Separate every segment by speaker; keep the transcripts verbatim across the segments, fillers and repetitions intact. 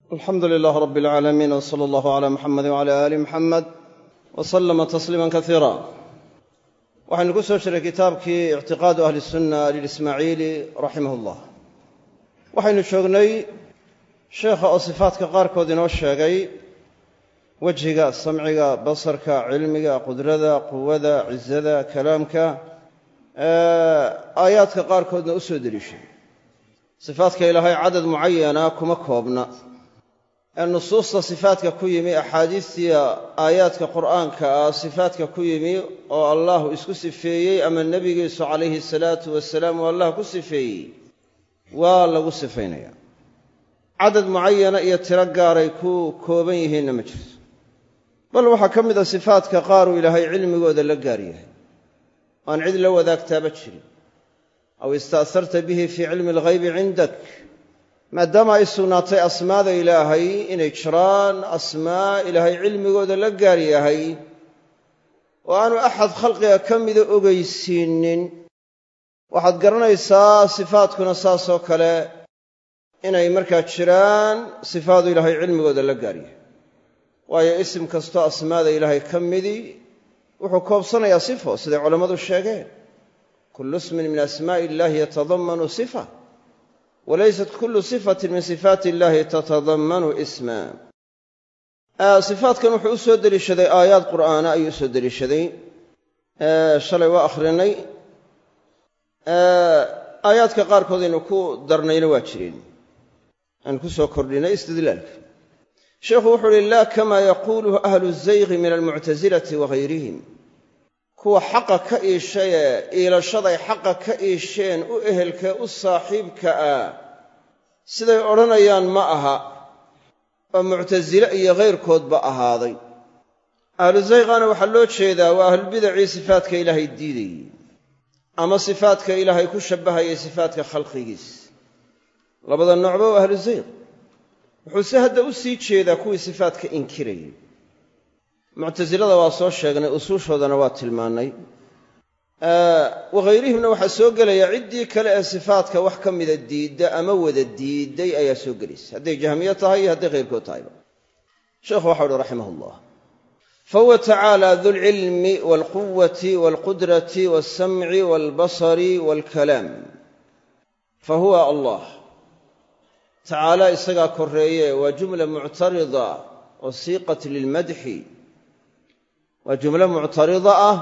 Speaker 1: alxamdu lilaah rabbi alcaalamiin w sala allahu calaa muxamedi wcala aali muxamed wa sallama tasliiman kasiira waxaynu ku soo jiray kitaabkii ictiqaadu ahli sunna lilismaaciili raximah ullah waxaynu joognay sheekha oo sifaadka qaarkood inoo sheegay wejhiga samciga basarka cilmiga qudrada quwada cizada kalaamka aayaadka qaarkoodna u soo deliishay sifaadka ilaahay cadad mucayana kuma koobna ee nusuusta sifaadka ku yimi axaadiistiya aayaadka qur'aanka ah sifaadka ku yimi oo allahu isku sifeeyey ama nebigiisu calayhi salaatu wasalaam oo allah ku sifeeyey waa lagu sifaynaya cadad mucayana iyo tiro gaaray ku kooban yihiinna ma jirto bal waxaa ka mid a sifaadka qaar uu ilaahay cilmigooda la gaar yahay aan cid la wadaagtaaba jirin aw ista'harta bihi fii cilmi alghaybi cindak maadaama ay sugnaatay asmaada ilaahay inay jiraan asmaa ilaahay cilmigooda la gaar yahay oo aanu axad khalqiga ka mida ogaysiinin waxaad garanaysaa sifaadkuna saasoo kale inay markaa jiraan sifaadu ilaahay cilmigooda la gaar yahay waayo isim kastoo asmaada ilaahay ka midii wuxuu koobsanayaa sifo siday culammadu sheegeen kullu ismin min asmaa'i illahi yatadammanu sifa walaysat kullu sifatin min sifaati illahi tatadammanu isma sifaadkan wuxuu u soo deliishaday aayaad qur'aana ayuu u soo deliishaday shalay waa akhrinay aayaadka qaarkood aynu ku darnayna waa jireen aan ku soo kordhinay istidlaalka sheikhu wuxuu uhi laa kama yaquuluhu ahlu zayqi min almuctasilati wahayrihim kuwa xaqa ka iishayee iilashaday xaqa ka iisheen u ehelkee u saaxiibka ah siday odhanayaan ma aha oo muctasile iyo hayrkoodba ahaaday ahlu zayqana waxaa loo jeedaa waa ahlubidacii sifaadka ilaahay diidayey ama sifaadka ilaahay ku shabbahayay sifaadka khalqigiis labada noocba waa ahlu zayq wuxuu se hadda u sii jeedaa kuwii sifaadka inkirayay muctasilada waa soo sheegnay usuushoodana waa tilmaannay wakhayrihimna waxaa soo gelaya ciddii kale ee sifaadka wax ka mida diidda ama wada diidday ayaa soo gelaysa hadday jahmiye tahay iyo hadday khayrkood tahayba sheekhu waxau uhi raximah ullah fahuwa tacaala dulcilmi waalquwati waalqudrati waalsamci waalbasari waalkalaam fahuwa allah tacaala isagaa korreeye waa jumla muctarida oo siiqat lilmadxi waa jumlo muctarida ah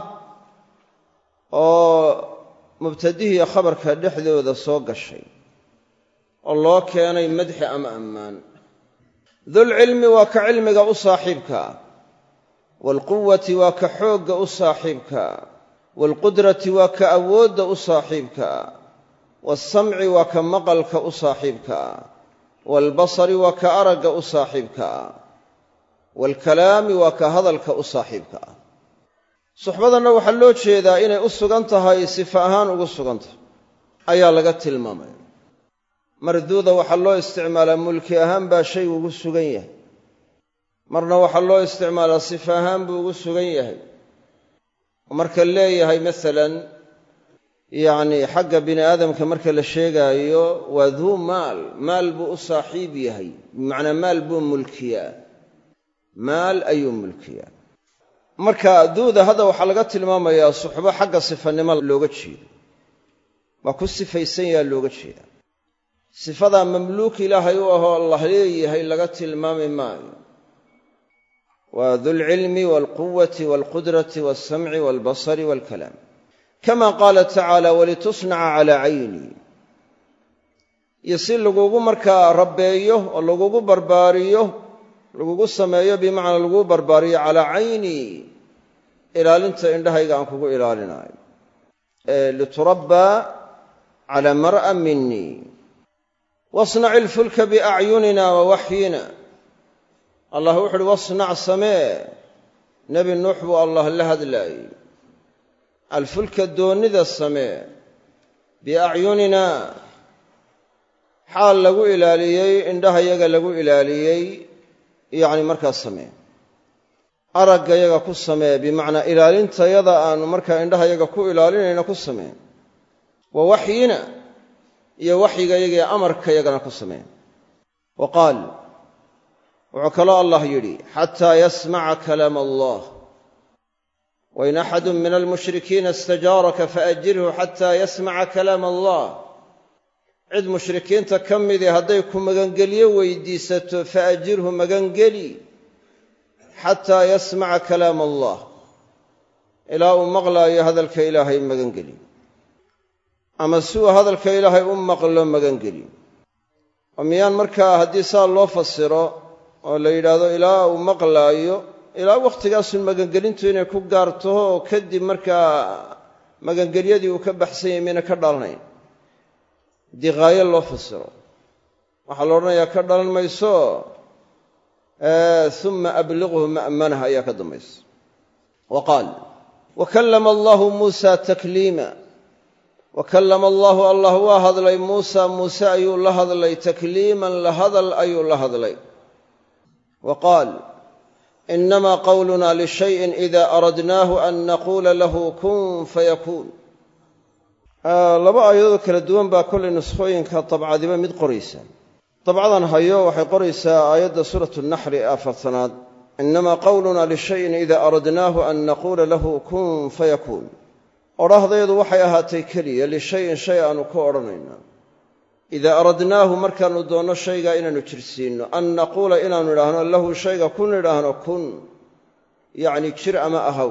Speaker 1: oo mubtadihiiyo khabarka dhexdooda soo gashay oo loo keenay madxi ama ammaan dulcilmi waa ka cilmiga u saaxiibka waalquwati waa ka xoogga u saaxiibka waalqudrati waa ka awoodda u saaxiibka waasamci waa ka maqalka u saaxiibka waalbasari waa ka aragga u saaxiibka waalkalaami waa ka hadalka u saaxiibka ah suxbadanna waxaa loo jeedaa inay u sugan tahay sifa ahaan ugu sugan tahay ayaa laga tilmaamaya marduuda waxaa loo isticmaalaa mulki ahaan baa shaygu ugu sugan yahay marna waxaa loo isticmaalaa sifa ahaan buu ugu sugan yahay oo marka leeyahay masalan yacni xagga bini aadamka marka la sheegaayo waa duu maal maal buu u saaxiib yahay bimacnaa maal buu mulkiyaa maal ayuu mulkiyaa marka duuda hadda waxaa laga tilmaamayaa suxbo xagga sifanimo looga jeedo waa ku sifaysan yaha looga jeedaa sifadaa mamluuk ilaahay u ahoo allah leeyahay laga tilmaami maayo waa dulcilmi waalquwati waalqudrati waalsamci waalbasari waalkalaam kama qaala tacaala walitusnaca calaa cayni iyo si lagugu markaa rabbeeyo oo lagugu barbaariyo lagugu sameeyo bimacnaa lagugu barbaariyo calaa cayni ilaalinta indhahayga aan kugu ilaalinaayo liturabbaa calaa mar'a minii wasnaci ilfulka biacyunina wa waxyina allah wuxu uhi wasnac samee nebi nuux buu allah la hadlaayey alfulka doonnida samee biacyunina xaal lagu ilaaliyey indhahayaga lagu ilaaliyey yacni markaas samee araggayaga ku samee bimacnaa ilaalintayada aanu markaa indhahayaga ku ilaalinayna ku samee wa waxyina iyo waxyigayaga iyo amarkayagana ku samee wa qaal wuxuu kaloo allah yidhi xataa yasmaca kalaam allah wain axadu min almushrikiina istajaaraka faajirhu xataa yasmaca kalaam allah cid mushrikiinta ka midii hadday ku magangelyo weydiisato faajirhu magangeli xataa yasmaca kalaam allah ilaa uu maqlaayo hadalka ilaahay magangeli ama si uu hadalka ilaahay u maqlo magangeli oo miyaan markaa haddii saa loo fasiro oo la yidhaahdo ilaa uu maqlaayo ilaa wakhtigaasun magangelintu inay ku gaartaho oo kadib markaa magangelyadii uu ka baxsan yahay miyna ka dhalanayn haddii haayo loo fasiro waxaa la odhanayaa ka dhalan mayso uma abliqhu ma'manah ayaa ka dambaysa wa qaal wa kallama allahu muusa takliima wa kallama allahu allah waa hadlay muusa muuse ayuu la hadlay takliiman la hadal ayuu la hadlay wa qaal inamaa qawluna lishayin ida aradnaahu an naquula lahu kun fayakuun laba aayadood kala duwan baa kollay nuskhooyinka dabcadiba mid qoraysa dabcadan hayo waxay qoraysaa aayadda suuratu naxli ee afartanaad inamaa qawluna lishayin ida aradnaahu an naquula lahu kun fayakuun odhahdaydu waxay ahaatay keliya lishayin shay aanu ku odhanayna idaa aradnaahu markaannu doonno shaygaa inaannu jirsiinno an naquula inaannu idhaahno lahu shayga kun idhaahno kun yacni jir ama ahaw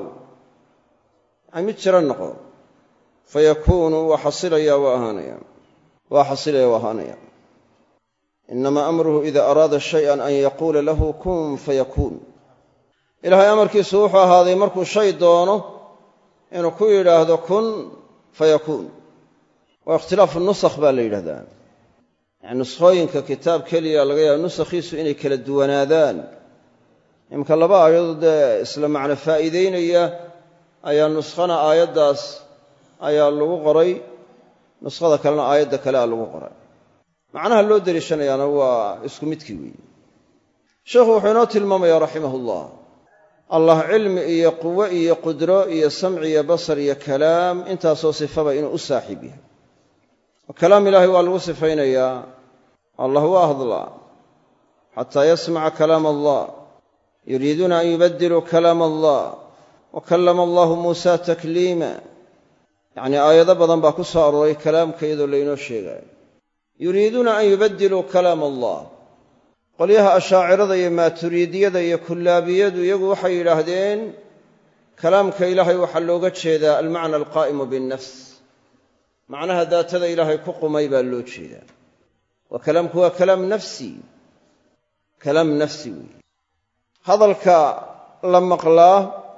Speaker 1: yani mid jira noqo fayakuunu waa xasilayaa waa ahaanaya waa xasilaya waa ahaanaya inamaa amruhu idaa araada shayan an yaquula lahu kun fayakuun ilaahay amarkiisu wuxuu ahaaday markuu shay doono inuu ku yidhaahdo kun fayakuun waa ikhtilaafu nusakh baa la yidhahdaa yani nuskhooyinka kitaab keliya laga yaaba nusakhiisu inay kala duwanaadaan iminka laba aayadood dee isla macno faa'iideynaya ayaa nuskhana aayaddaas ayaa lagu qoray nuskhada kalena aayadda kale a lagu qoray macnaha loo deliishanayaana waa isku midkii weeye sheekhu wuxuu inoo tilmaamayaa raximahullah allah cilmi iyo quwo iyo qudro iyo samci iyo basar iyo kalaam intaasoo sifaba inuu u saaxiib yahay oo kalaam ilaahay waa lagu sifaynayaa allah waa hadlaa xataa yasmaca kalaam allah yuriiduuna an yubadiluu kalaam allah wa kallama allahu muusa takliima yacnii aayado badan baa ku soo arooray kalaamka iyadoo laynoo sheegaayo yuriiduuna an yubadiluu kalaam allah qolyaha ashaacirada iyo maaturiidiyada iyo kullaabiyadu iyagu waxay yidhaahdeen kalaamka ilaahay waxaa looga jeedaa almacna alqaa'imu binnafs macnaha daatada ilaahay ku qumay baa loo jeedaa waa kalaamku waa kalaam nafsi kalaam nafsi weeye hadalka la maqlaa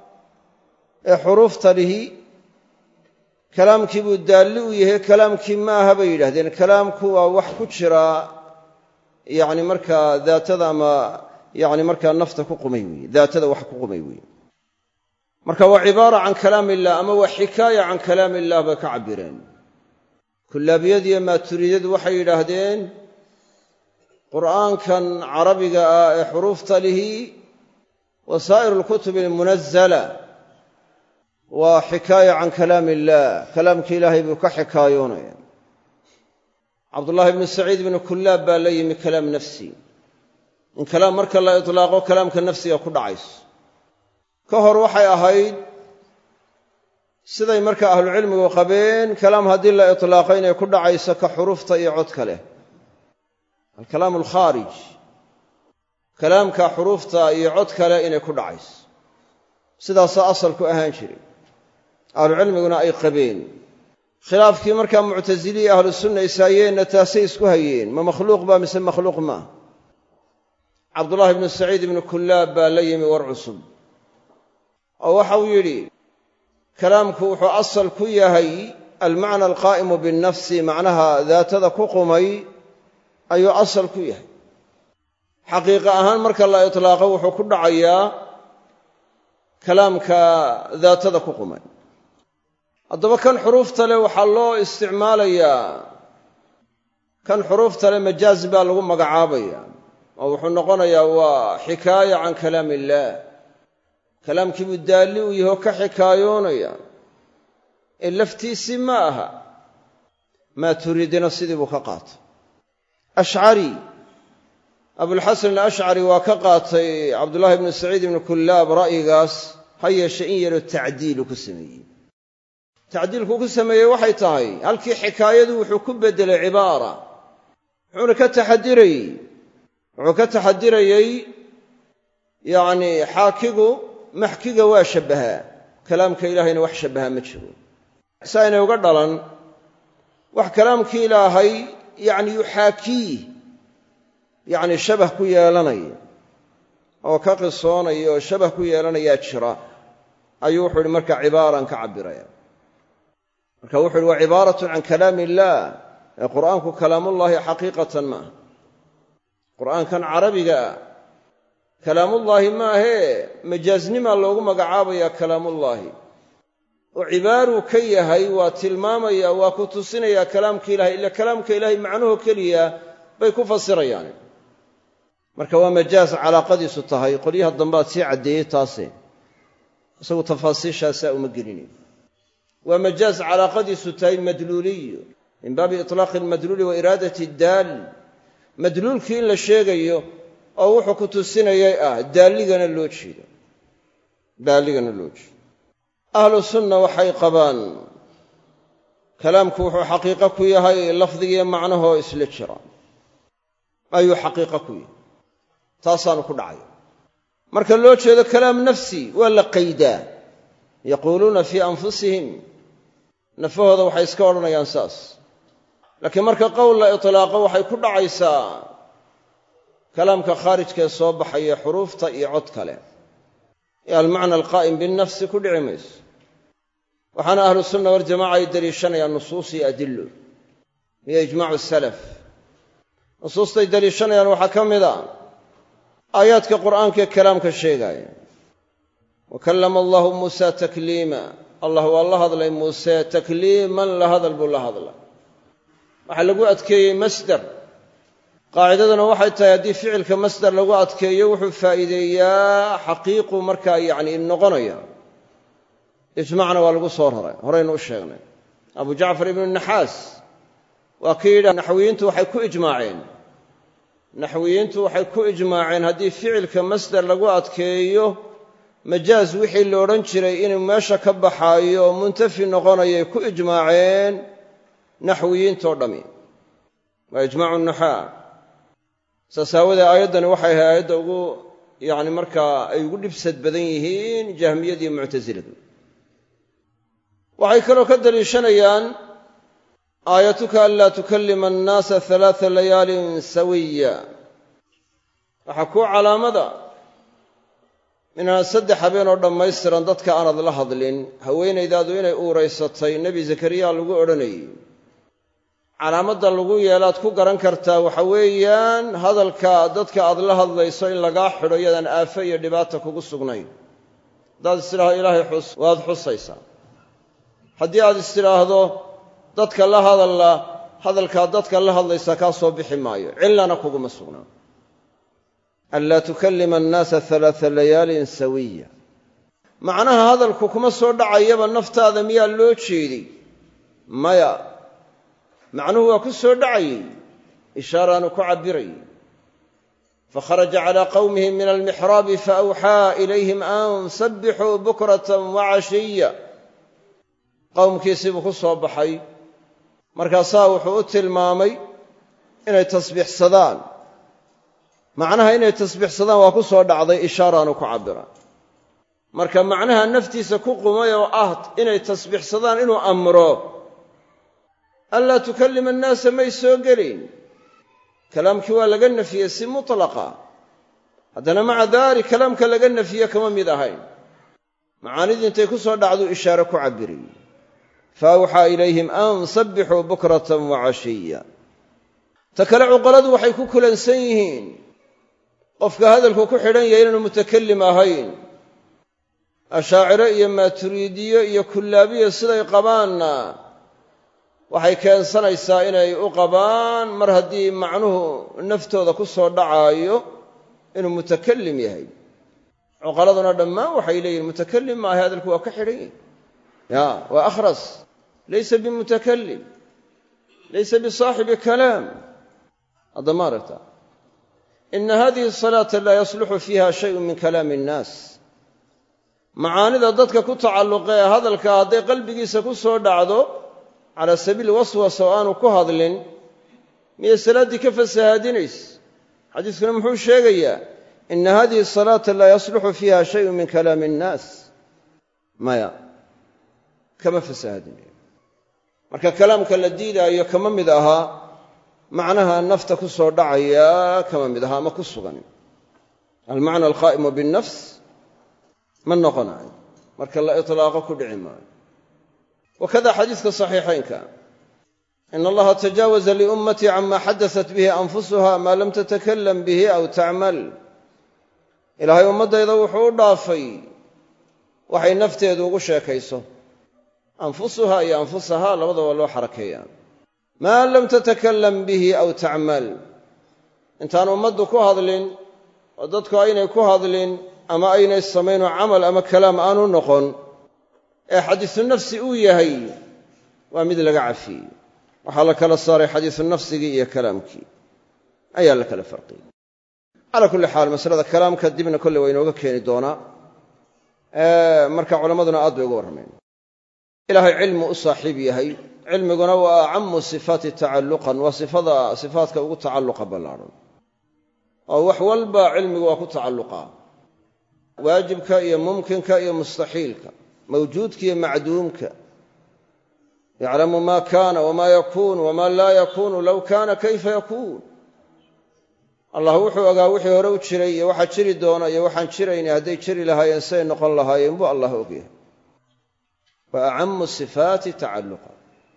Speaker 1: ee xuruufta lihi kalaamkii buu daalli u yahay kalaamkii ma aha bay yidhahdeen kalaamku waa wax ku jira yacni markaa daatada ama yacni markaa nafta ku qumay weeye daatada wax ku qumay weeye marka waa cibaara can kalaam illah ama waa xikaaya can kalaam illah bay ka cabbireen kullaabiyadiiyo maaturiidyadu waxay yidhaahdeen qur'aankan carabiga ah ee xuruufta lihi wasaa'iru alkutubi almunazala waa xikaaya can kalaam illah kalaamka ilaahay buu ka xikaayoonaya cabdullaahi ibnu saciid ibnu kullaab baa la yimi kalaam nafsi in kalaam marka la itlaaqo kalaamka nafsiga ku dhacayso ka hor waxay ahayd siday marka ahlucilmigu qabeen kalaam haddii la itlaaqo inay ku dhacayso ka xuruufta iyo codka leh alkalaamu alkhaarij kalaamka xuruufta iyo codka leh inay ku dhacayso sidaasaa asalku ahaan jiray ahlucilmiguna ay qabeen khilaafkii markaa muctasiliyi ahlu sunna isaayeenna taasay isku hayeen ma makhluuq baa mise makhluuq maa cabdullaahi ibnu saciid ibnu kullaab baa la yimi war cusub oo waxa uu yidhi kalaamku wuxuu asal ku yahay almacna alqaa'imu binnafsi macnaha daatada ku qumay ayuu asal ku yahay xaqiiqa ahaan marka la itlaaqo wuxuu ku dhacayaa kalaamka daatada ku qumay haddaba kan xuruufta leh waxaa loo isticmaalayaa kan xuruufta leh majaaz baa lagu magacaabaya oo wuxuu noqonayaa waa xikaaya can kalaam illaah kalaamkii buu daalli u yahoo ka xikaayoonaya ee laftiisii ma aha maaturiidina sidii buu ka qaatay ashcari abulxasan alashcari waa ka qaatay cabdullaahi ibnu saciid ibnu kullaab ra'yigaas ha yeeshe in yaroo tacdiilu ku sameeyey tacdiilku ku sameeyey waxay tahay halkii xikaayadu wuxuu ku beddelay cibaara wuxuuna ka taxadirayey wuxuu ka taxadirayey yacnii xaakigu maxkiga waa shabbahaa kalaamka ilaahayna wax shabbahaa ma jiro si aynay uga dhalan wax kalaamkii ilaahay yacni yuxaakiih yacni shabah ku yeelanaya oo ka qisoonaya oo shabah ku yeelanayaa jira ayuu wuxuu ihi marka cibaaran ka cabbiraya marka wuxu uhi waa cibaaratun can kalaami illaah ee qur'aanku kalaamullaahi xaqiiqatan maaha qur'aankan carabiga ah kalaamullaahi maahee majaasnimaa loogu magacaabayaa kalaamullaahi oo cibaaruu ka yahay waa tilmaamaya waa ku tusinayaa kalaamka ilahay ila kalaamka ilaahay macnuhu keliya bay ku fasirayaan marka waa majaas calaaqadiisu tahay qolyaha dambaad sii caddeeyey taase isagu tafaasiishaasaa uma gelinayo waa majaas calaaqadiisu tahay madluuliyo min baabi itlaaqi almadluuli wa iraadati daal madluulkii in la sheegayo oo wuxuu ku tusinayay ah daalligana loo jeedo daalligana loo jeedo ahlu sunna waxay qabaan kalaamku wuxuu xaqiiqo ku yahay lafdigiiyo macnahoo isla jira ayuu xaqiiqo ku yahay taasaanu ku dhacay marka loo jeedo kalaam nafsi waa la qaydaa yaquuluuna fii anfusihim nafahooda waxay iska odhanayaan saas laakiin marka qowl la itlaaqo waxay ku dhacaysaa kalaamka khaarijkaee soo baxaya xuruufta iyo cod kale ee almacna alqaa'im binnafsi ku dhici mayso waxaana ahlu sunna waljamaca ay deliishanayaan nusuus iyo adillo iyo ijmaacu salaf nusuustay deliishanayaan waxaa ka mid a aayaadka qur'aankaee kalaamka sheegaaya wa kallama allahu muusa takliima allah waa la hadlay muuse takliiman la hadal buu la hadlay waxaa lagu adkeeyey masdar qaacidaduna waxay tahay haddii ficilka masdar lagu adkeeyo wuxuu faa'iideeyaa xaqiiqu markaa yacni noqonaya ijmacna waa lagu soo raray horaynu u sheegnay abu jacfar ibnu naxaas waa kii yidhi naxwiyiintu waxay ku ijmaaceen naxwiyiintu waxay ku ijmaaceen haddii ficilka masdar lagu adkeeyo majaaz wixii la odhan jiray inuu meesha ka baxaayo oo muntafi noqonayay ku ijmaaceen naxwiyiintoo dhammi waa ijmaacu nuxaa saas aawadee aayaddani waxay ahay aayadda ugu yacni markaa ay ugu dhibsad badan yihiin jahmiyadiiyo muctasiladu waxay kaloo ka daliishanayaan aayatuka anlaa tukallima annaasa halaata layaalin sawiya waxaa kuu calaamada inaad saddex habeenoo dhammaystiran dadka aanad la hadlin haweenaydaadu inay uuraysatay nebi zakariya lagu odhanayey calaamadda lagu yeelaad ku garan kartaa waxa weeyaan hadalka dadka aad la hadlayso in lagaa xidho iyadaan aafo iyo dhibaata kugu sugnayn haddaad istidhaahdo ilaahay xus waad xusaysaa haddii aad istidhaahdo dadka la hadalla hadalkaad dadka la hadlaysaa kaa soo bixi maayo cillana kuguma sugnaa anlaa tukallima annaasa halaata layaalin sawiya macnaha hadalku kuma soo dhacayaba naftaada miyaa loo jeeday maya macnuhu waa ku soo dhacayey ishaaraanu ku cabbirayey fakharaja calaa qawmihi min almixraabi faawxaa ilayhim an sabbixuu bukratan wacashiya qowmkiisii buu ku soo baxay markaasaa wuxuu u tilmaamay inay tasbiixsadaan macnaha inay tasbiixsadaan waa ku soo dhacday ishaaraanu ku cabbira marka macnaha naftiisa ku qumay oo ah inay tasbiixsadaan inuu amro anlaa tukallima annaasa may soo gelin kalaamkii waa laga nafiyey si mutlaqa haddana maca daalik kalaamka laga nafiye kama mid ahayn macaanidii intay ku soo dhacduu ishaare ku cabbiriyey faawxaa ilayhim an sabbixuu bukratan wacashiya ta kale cuqaladu waxay ku kulansan yihiin qofka hadalku ku xidhan yahay inaanu mutakallim ahayn ashaaciro iyo maaturiidiyo iyo kullaabiya siday qabaanna waxay keensanaysaa inay u qabaan mar haddii macnuhu naftooda ku soo dhacaayo inuu mutakallim yahay cuqaladuna dhammaan waxay leeyihin mutakallim maaha hadalku waa ka xidhan yahay ya waa akhras laysa bimutakallim laysa bisaaxibi kalaam hadda ma aragta ina hadihi salaata laa yasluxu fiiha shayun min kalaami innaas macaanida dadka ku tacalluqa ee hadalka hadday qalbigiisa ku soo dhacdo calaa sabiili waswasa oo aanu ku hadlin miyay salaaddii ka fasahaadinaysa xadiiskuna muxuu sheegayaa ina hadihi salaata laa yasluxu fiiha shayun min kalaami innaas maya kama fasahaadinayo marka kalaamka la diidaayo kama mid ahaa macnaha nafta ku soo dhacaya kama mid ahaa ama ku sugan almacna alqaa'imu binnafs ma noqonayo marka la itlaaqo ku dhici maayo wakada xadiiska saxiixaynka in allaha tajaawaza liummatii cama xadaثat bihi anfusuha maa lam tatakalam bihi aw tacmal ilaahay ummaddayda wuxuu u dhaafay waxay nafteedu ugu sheekayso anfusuha iyo anfusahaa labadaba loo xarakeeyaa maa lam tatakalam bihi aw tacmal intaan ummaddu ku hadlin oo dadku aynay ku hadlin ama aynay samaynoo camal ama kalaam aanu noqon ee xadiisu nafsi uu yahay waa mid laga cafiyey waxaa la kala saaray xadiisu nafsigii iyo kalaamkii ayaa la kala farqiyey calaa kulli xaal masalada kalaamka dibna kolley waa inooga keeni doonaa marka culammaduna aad bay uga warrameen ilaahay cilmu u saaxiib yahay cilmiguna waa acamu sifaati tacalluqan waa sifada sifaadka ugu tacalluqa ballaadhan oo wax walba cilmigu waa ku tacalluqaa waajibka iyo mumkinka iyo mustaxiilka mawjuudka iyo macduumka yaclamu maa kaana wamaa yakuun wamaa laa yakuunu low kaana kayfa yakuun allah wuxuu ogaa wixii hore u jiray iyo waxaa jiri doona iyo waxaan jirayna hadday jiri lahaayeen siday noqon lahaayeen buu allah ogyahay wa acamu sifaati tacalluqa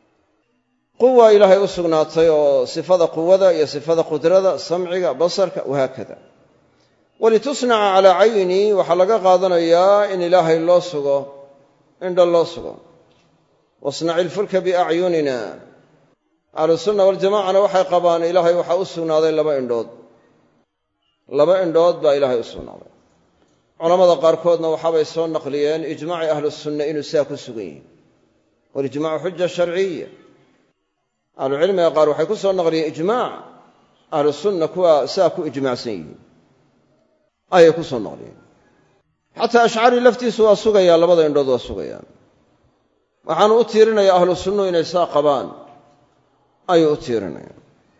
Speaker 1: quwa ilaahay u sugnaatay oo sifada quwada iyo sifada qudrada samciga basarka wahaakada walitusnaca calaa cayni waxaa laga qaadanayaa in ilaahay loo sugo indha loo sugo wasnaci ilfulka biacyunina ahlusunna waljamacana waxay qabaan ilaahay waxaa u sugnaaday laba indhood laba indhood baa ilaahay u sugnaaday culammada qaarkoodna waxaabay soo naqliyeen ijmaaci ahlusunna inuu sidaa ku sugan yihin walijmaacu xuja sharciya ahlucilmiga qaar waxay ku soo naqliyeen ijmaac ahlusunna kuwa sidaa ku ijmaacsan yihiin ayay ku soo naqliyeen xataa ashcari laftiisu waa sugayaa labada indhood waa sugayaan waxaanu u tiirinayaa ahlu sunnuhu inay saa qabaan ayuu u tiirinaya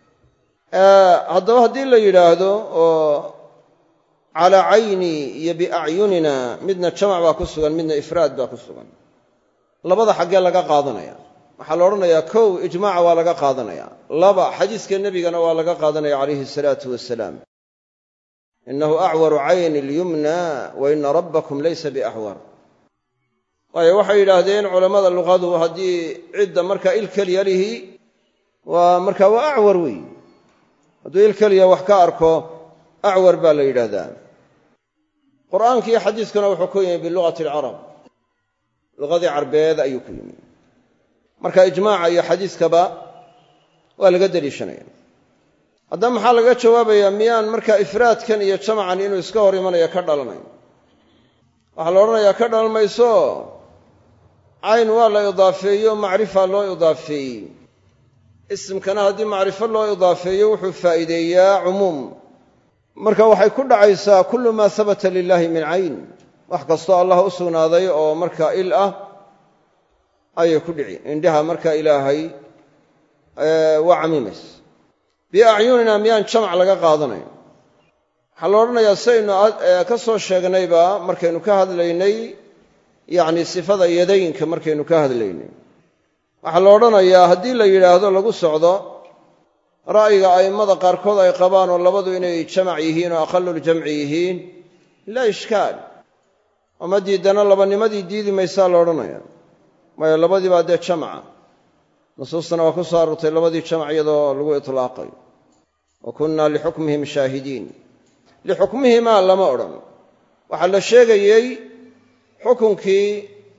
Speaker 1: haddaba haddii la yidhaahdo oo calaa cayni iyo biacyunina midna jamac baa ku sugan midna ifraad baa ku sugan labada xaggee laga qaadanaya waxaa la odhanayaa kow ijmaaca waa laga qaadanaya laba xadiiska nebigana waa laga qaadanaya calayhi salaatu wasalaam inahu acwaru cayni alyumna wa ina rabbakum laysa biacwar waayo waxay yidhaahdeen culammada luqadu haddii cidda markaa il keliya lihi waa markaa waa acwar weey hadduu il keliya wax ka arko acwar baa la yidhaahdaa qur'aanka iyo xadiiskuna wuxuu ku yimi bilugati alcarab luqadii carbeed ayuu ku yimi marka ijmaaca iyo xadiiskaba waa laga deliishanaya haddaba maxaa laga jawaabayaa miyaan markaa ifraadkan iyo jamacan inuu iska hor imanaya ka dhalanayn waxaa la odhanayaa ka dhalan mayso cayn waa la idaafeeyo macrifa loo idaafeeyey isimkana haddii macrifo loo idaafeeyo wuxuu faa'iideeyaa cumuum marka waxay ku dhacaysaa kullu maa habata lilaahi min cayn wax kastoo allah u sugnaaday oo markaa il ah ayay ku dhici indhaha markaa ilaahay waa camiimaysa biacyunina miyaan jamac laga qaadanayn waxaa la odhanayaa sidaynu ka soo sheegnayba markaynu ka hadlaynay yacni sifada yadaynka markaynu ka hadlaynay waxaa la odhanayaa haddii la yidhaahdo lagu socdo ra'yiga a'immada qaarkood ay qabaan oo labadu inay jamac yihiin oo aqaluljamci yihiin laa ishkaal oma diidana labanimadii diidi maysaa la odhanaya waayo labadii baa dee jamaca nusuustana waa ku soo aroortay labadii jamac iyadoo lagu itlaaqay wa kunnaa lixukmihim shaahidiin lixukmihimaa lama odhan waxaa la sheegayey xukunkii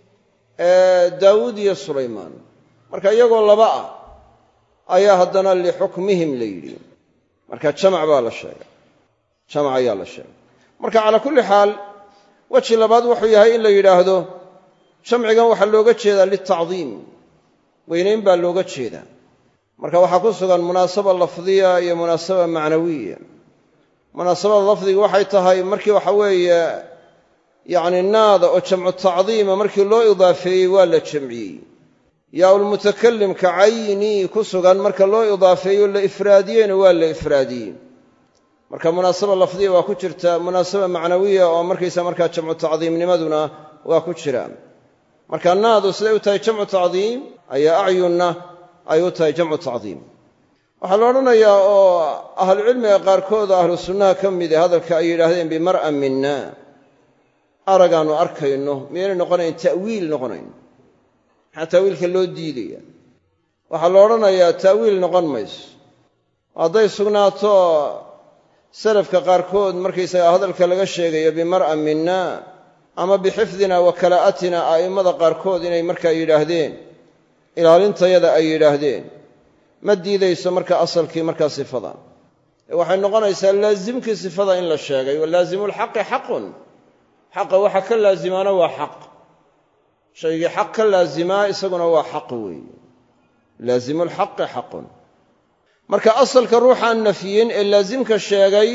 Speaker 1: daawuud iyo sulaymaan marka iyagoo laba ah ayaa haddana lixukmihim la yidhi marka jamac baa la sheegay jamac ayaa la sheegay marka calaa kulli xaal weji labaad wuxuu yahay in la yidhaahdo jamcigan waxaa looga jeedaa litacdiim weynayn baa looga jeedaa marka waxaa ku sugan munaasaba lafdiya iyo munaasaba macnawiya munaasabada lafdiga waxay tahay markii waxa weeye yacni naada oo jamcu tacdiima markii loo idaafeeyey waa la jamciyey yaa-ulmutakalimka caynii ku sugan marka loo idaafeeyo la ifraadiyeyna waa la ifraadiyey marka munaasaba lafdiya waa ku jirta munaasaba macnawiya oo markaysa markaa jamcu tacdiimnimaduna waa ku jira marka naadu siday u tahay jamcu tacdiim ayaa acyunna ay u tahay jamcu tacdiim waxaa la odhanayaa oo ahlucilmiga qaarkood oo ahlu sunnaha ka mid ah hadalka ay yidhaahdeen bimar'a minna aragaannu arkayno miyaynay noqonayn ta'wiil noqonayn maxaa ta'wiilka loo diidaya waxaa la odhanayaa ta'wiil noqon mayso hadday sugnaato salafka qaarkood markaysaga hadalka laga sheegayo bimar'a minna ama bixifdina wa kalaa'atina a'immada qaarkood inay markaa yidhaahdeen ilaalintayada ay yidhaahdeen ma diidayso marka asalkii markaa sifada waxay noqonaysaa laasimkii sifada in la sheegay walaasimulxaqi xaqun xaqa waxa ka laazimaana waa xaq shaygii xaq ka laazimaa isaguna waa xaq weeye laasimulxaqi xaqun marka asalka ruuxaan nafiyin ee laasimka sheegay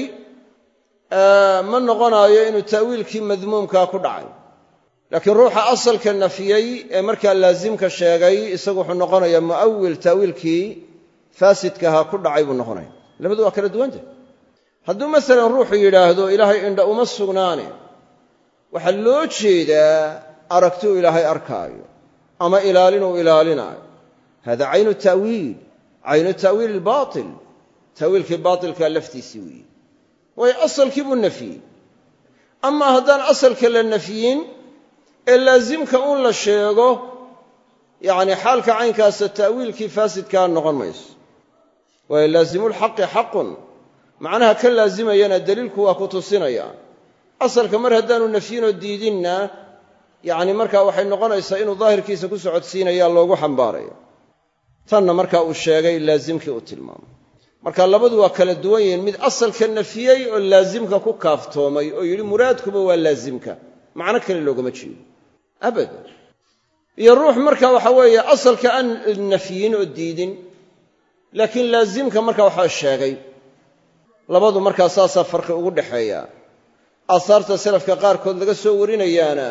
Speaker 1: ma noqonaayo inuu ta'wiilkii madmuumkaa ku dhacay laakiin ruuxa asalka nafiyey ee markaa laasimka sheegay isagu wuxuu noqonayaa mu'awil ta'wiilkii faasidkahaa ku dhacay buu noqonaya labadu waa kala duwanta hadduu masalan ruuxu yidhaahdo ilaahay indha uma sugnaane waxaa loo jeedaa aragti uu ilaahay arkaayo ama ilaalinuu ilaalinaayo hada caynu ta'wiil caynu ta'wiil albaatil ta'wiilkii baatilkaa laftiisii weeye waayo asalkii buu nafiyey amaa haddaan asalka la nafiyin ee laasimka un la sheego yacni xaalka caynkaasa ta'wiilkii faasidkaa noqon mayso waayo laasimulxaqi xaqun macnaha ka laasimayana daliilku waa ku tusinaya asalka mar haddaanu nafyinoo diidinna yacni markaa waxay noqonaysaa inuu daahirkiisa ku socodsiinayaa loogu xambaarayo tanna markaa uu sheegay laasimkii uu tilmaamay marka labadu waa kala duwan yihiin mid asalka nafiyey oo laasimka ku kaaftoomay oo yidhi muraadkuba waa laasimka macno kale loogama jeedo abada iyo ruux marka waxa weeye asalka aan nafyin oo diidin laakiin laasimka marka waxaa sheegay labadu markaa saasaa farqi ugu dhaxeeya aasaarta salafka qaarkood laga soo warinayaana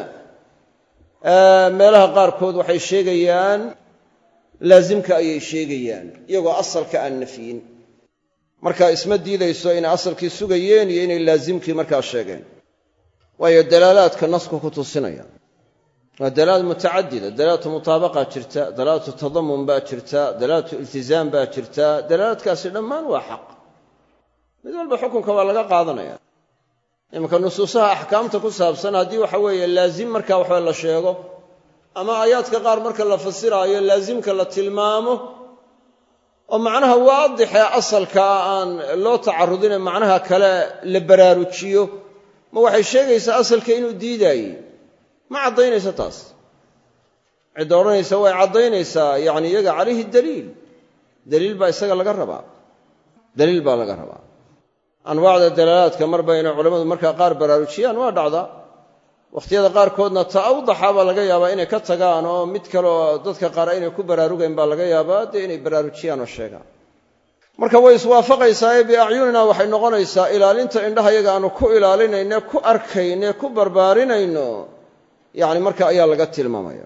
Speaker 1: meelaha qaarkood waxay sheegayaan laasimka ayay sheegayaan iyagoo asalka aan nafyin marka isma diidayso inay asalkii sugayeen iyo inay laasimkii markaa sheegeen waayo dalaalaadka nasku ku tusinaya waa dalaal mutacadida dalaalatu mutaabaqa jirta dalaalatu tadamun baa jirta dalaalatu iltizaam baa jirta dalaalaadkaasi dhammaan waa xaq mid walba xukunka waa laga qaadanaya imanka nusuusaha axkaamta ku saabsan haddii waxa weeye laasim markaa waxba la sheego ama aayaadka qaar marka la fasiraayo laasimka la tilmaamo oo macnaha waadixee asalkaa aan loo tacarudine macnaha kale la baraarujiyo ma waxay sheegaysaa asalka inuu diidaayey ma caddaynayso taas cidda odhanaysa way caddaynaysaa yacni iyaga calayhi daliil daliil baa isaga laga rabaa daliil baa laga rabaa anwaacda dalaalaadka marba inay culammadu markaa qaar baraarujiyaan waa dhacdaa wakhtiyada qaarkoodna ta awdaxa baa laga yaabaa inay ka tagaan oo mid kaleoo dadka qaar aynay ku baraarugayn baa laga yaabaa dee inay baraarujiyaan oo sheegaan marka way iswaafaqaysaa ee biacyunina waxay noqonaysaa ilaalinta indhaha yaga aanu ku ilaalinayne ku arkayne ku barbaarinayno yacni marka ayaa laga tilmaamaya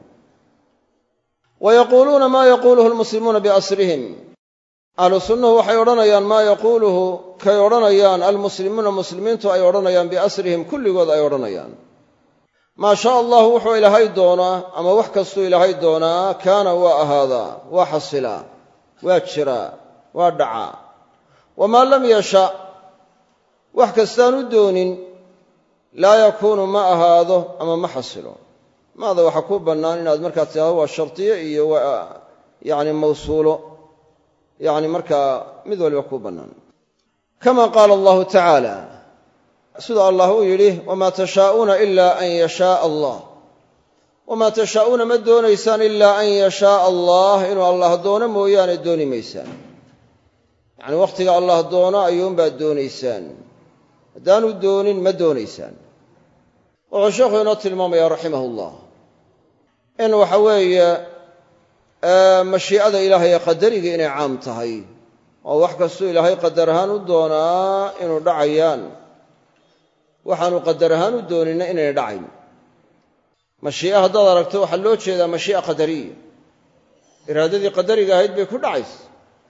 Speaker 1: wa yaquuluuna maa yaquuluhu almuslimuuna biasrihim ahlu sunnuhu waxay odhanayaan maa yaquuluhu kay odhanayaan almuslimuuna muslimiintu ay odhanayaan biasrihim kulligood ay odhanayaan maa shaa allahu wuxuu ilaahay doonaa ama wax kastuu ilaahay doonaa kaana waa ahaadaa waa xasilaa waa jiraa waa dhacaa wamaa lam yasha wax kastaan u doonin laa yakuunu ma ahaado ama ma xasilo maada waxaa kuu bannaan inaad markaa tidhahdo waa shardiye iyo waa yacni mawsuulo yacni markaa mid waliba kuu bannaan kama qaala allahu tacaala sida allah uu yidhi wamaa tashaa'uuna ilaa an yashaaa allah wamaa tashaa'uuna ma doonaysaan ilaa an yashaaa allah inuu allah doono mooyaane dooni maysaan yacni wakhtiga allah doono ayuunbaad doonaysaan haddaanu doonin ma doonaysaan wuxuu sheekhu inoo tilmaamaya raximahullah in waxa weeye mashiicada ilaahay ee qadariga inay caam tahay oo wax kastuu ilaahay qadar ahaan u doonaa inuu dhacayaan waxaanu qadar ahaan u doonina inayna dhacayn. mashii'a haddaad aragto waxaa loo jeedaa mashii'a qadariya, iraadadii qadariga ahayd bay ku dhacaysa.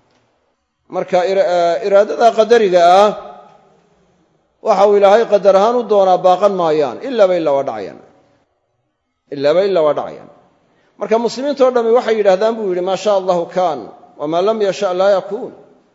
Speaker 1: marka iraadada qadariga ah waxa uu ilaahay qadar ahaan u doonaa baaqan maayaan, ilaaba ilaa waa dhacayaan ilaaba ilaa waa dhacayaan. marka muslimiintao dhammi waxay yidhahdaan buu yidhi maa shaa allahu kaan wamaa lam yasha laa yakuun.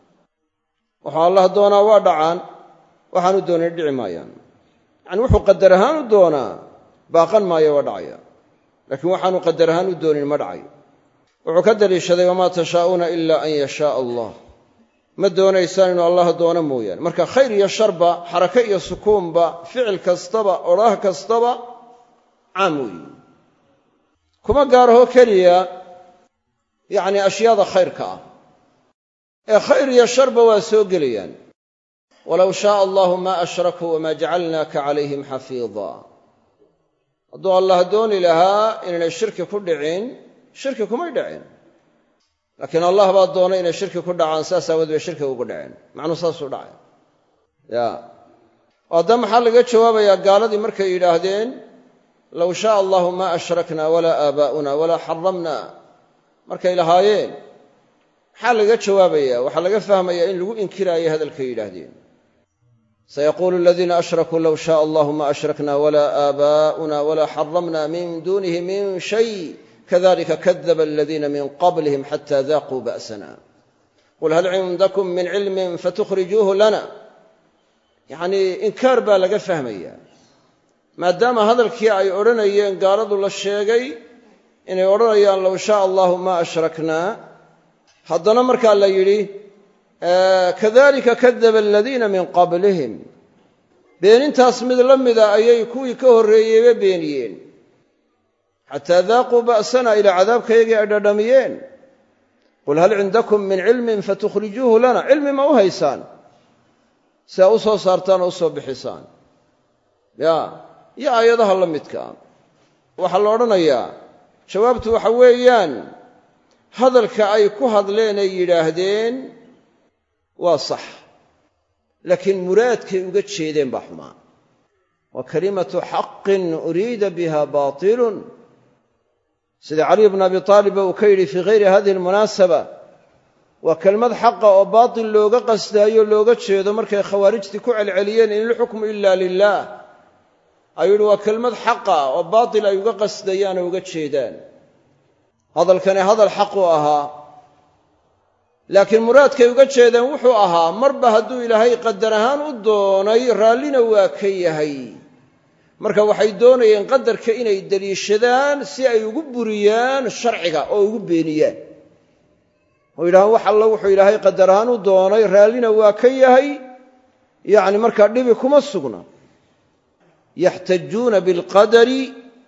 Speaker 1: wuxuu allah doonaa waa dhacaan, waxaanu doonayn dhici maayaan. yacni wuxuu qadar ahaan u doonaa baaqan maayo waa dhacaya, laakiin waxaanu qadar ahaan u doonin ma dhacayo. wuxuu ka daliishaday wamaa tashaa'uuna ilaa an yashaa allah, ma doonaysaan inuu allah doono mooyaane. marka khayr iyo sharba, xarake iyo sukuunba, ficil kastaba, odhaah kastaba caam weeye, kuma gaaraho keliya yacni ashyaada khayrka ah ee khayr iyo sharba waa soo gelayaan. walow shaaa allahu maa ashrakuu wamaa jacalnaaka calayhim xafiida. hadduu allah dooni lahaa inaynay shirki ku dhicin, shirki kumay dhicin, laakiin allah baa doonay inay shirki ku dhacaan, saas aawood bay shirki ugu dhaceen. macnuu saasuu dhacay ya hadda maxaa laga jawaabayaa gaaladii markay yidhaahdeen low shaaa allahu maa ashrakna walaa aabaa'una walaa xaramna markay lahaayeen, maxaa laga jawaabayaa? waxaa laga fahmayaa in lagu inkiraayo hadalkay yidhaahdeen. sayaquulu aladiina ashrakuu low shaaa allahu maa ashrakna walaa aabaa'una walaa xaramna min duunihi min shay kadalika kadaba aladiina min qablihim xata daaquu ba'sana qul hal cindakum min cilmin fatukhrijuuhu lana. yacnii inkaar baa laga fahmayaa, maadaama hadalkii ay odhanayeen gaaladu la sheegay inay odhanayaan low shaaa allahu maa ashraknaa, haddana markaa la yidhi kadalika kadaba aladiina min qablihim. beenintaas mid la mida ayay kuwii ka horreeyeyba beeniyeen, xataa daaquu ba'sana ilaa cadaabkayagii ay dhadhamiyeen. qul hal cindakum min cilmin fatukhrijuuhu lana, cilmi ma u haysaan si aa u soo saartaan oo u soo bixisaan? ya iyo aayadaha la midkaa waxaa la odhanayaa jawaabtu waxa weeyaan hadalka ay ku hadleen ay yidhaahdeen waa sax, laakiin muraadkay uga jeedeen baa xumaa. wa kalimatu xaqin uriida biha baatilun, sida caliy bnu abi taaliba uu ka yidhi fii hayri hadihi almunaasaba, waa kelmad xaqa oo baatil looga qasdaayo looga jeedo. markay khawaarijtii ku celceliyeen in ilxukmu ila lilah, ayuu yidhi waa kelmad xaqa oo baatil ay uga qasdayaan oo uga jeedaan. hadalkani hadal xaq u ahaa, laakiin muraadkay uga jeedeen wuxuu ahaa marba hadduu ilaahay qadar ahaan u doonay raallina waa ka yahay. marka waxay doonayeen qadarka inay deliishadaan si ay ugu buriyaan sharciga oo ugu beeniyaan, oo yidhahaan wax alla wuxuu ilaahay qadar ahaan u doonay raallina waa ka yahay, yacni markaa dhibi kuma sugna. yaxtajuuna bilqadari